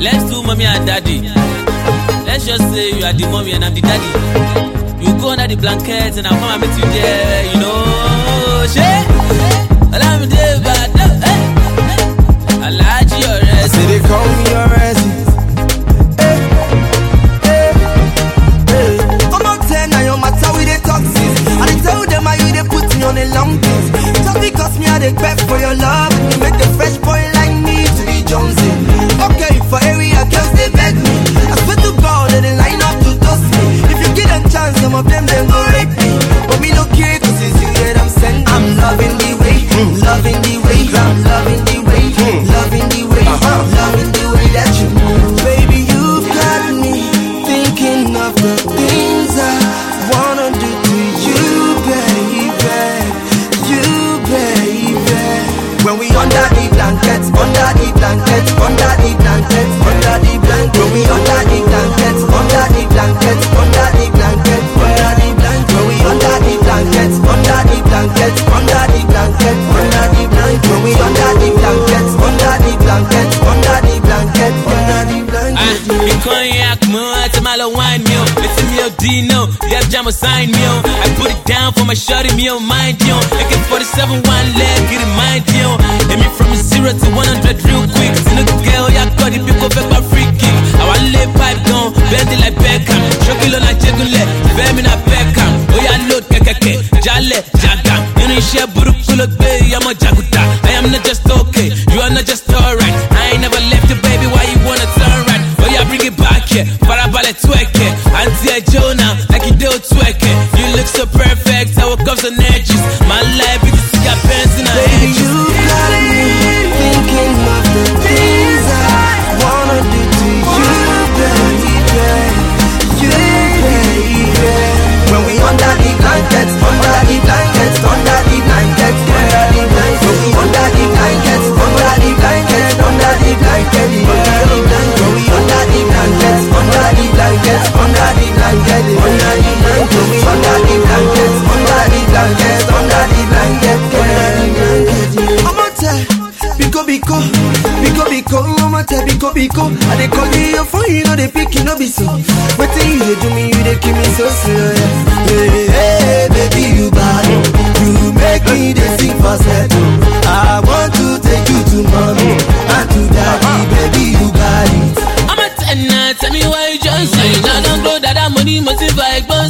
Let's do mommy and daddy. Let's just say you are the mommy and I'm the daddy. You go under the blankets and I'll come and meet you there, you know. Shit. Allow me there, but I like your rest. Say they call me your rest. I'm not 10, now your matter with the toxins. And I tell them how you they put me on a long things. Just because me I they beg for your love, you make the fresh boy like me to be Jonesy. Okay, for area girls they beg me. I swear to God they line up to toast me. If you get a chance, some of them go rape me. But me no care, cause it's you that I'm sending. I'm loving the way, loving the way, I'm loving the way, loving the way, loving the way that you move. Baby, you've got me thinking of the things I wanna do to you, baby. You, baby. When we under the blankets, under the blankets, under the blankets, under the blankets. When we under the blankets, under the blankets, under the blankets, under the blankets. When we under the blankets, under the blankets, under the blankets, under the blankets. When we under the blankets, under the blankets, under the blankets, under the blankets. Me cognac, man, to my little wine meal. Listen me, Dino, Def Jam will sign me on. I put it down for my shorty, me on mind, yo. AK-47, one leg, get it mind, yo. Let me from 0 to 100 real quick. See the girl, yeah, got it, people back my free kick. I want lay pipe down, bend it like Beckham. Shokilo na jegule, Femina Beckham. Oh yeah, load kekeke, Jale, Jagam. You know share burukulu bay, I'm a Jaguta. I am not just okay, you are not just alright. I ain't never left you, baby, why you wanna turn right? Oh yeah, bring it back here, Farabale twerke. Auntie Jonah, like you do twerke. You look so perfect, I woke up so edges. My life is to see your parents in her baby, edges. you got me thinking of the things I wanna do to you, baby. You, baby. When we under the blankets, under the blankets, under the blankets, under the blankets. When we under the blankets, under the blankets, under the blankets, under the blankets. When we under the blankets, under the blankets, under the blankets, under the blankets. When we under the blankets, under the blankets, under the blankets, under the blankets. I'm out there, biko, I'm out there, biko. I dey call you your phone, you know they pick, you know be so. But you they do me, you they keep me so serious. Hey, baby, you bad, you make me they sing for settle. I want to take you to mommy and to daddy, baby, you got it. I'm a 10 now, tell me why you just say. Now don't go that money, motivate, but